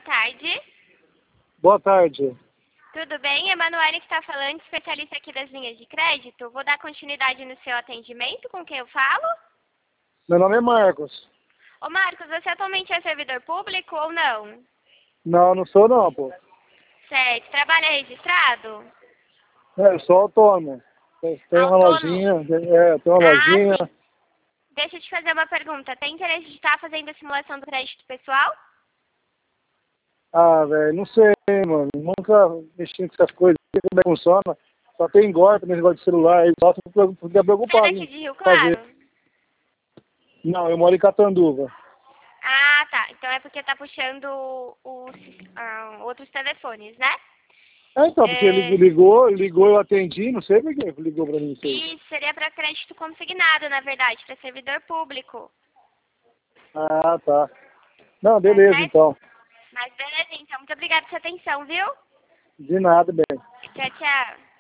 tarde. Boa tarde. Tudo bem? Emanuele que está falando, especialista aqui das linhas de crédito. Vou dar continuidade no seu atendimento, com quem eu falo? Meu nome é Marcos. Ô Marcos, você atualmente é servidor público ou não? Não, não sou não, pô. Certo. Trabalha registrado? Eu sou autônomo. Tenho uma Autônomo? lojinha, tenho uma Ah, lojinha. sim. Deixa eu te fazer uma pergunta. Tem interesse de estar fazendo a simulação do crédito pessoal? Ah, velho, não sei, mano. Nunca mexi com essas coisas, não sei como é que funciona. Só tem golpe nesse negócio de celular aí, só fica Você é preocupado daqui em de Rio fazer. Claro? Não, eu moro em Catanduva. Ah, tá. Então é porque tá puxando outros telefones, né? Então, porque É, ligou, eu atendi, não sei por que ligou pra mim isso aí. e seria para crédito consignado, na verdade, para servidor público. Ah, tá. Não, Tá beleza certo? então. Mas beleza, então. Muito obrigada pela sua atenção, viu? De nada, bem. Tchau, tchau.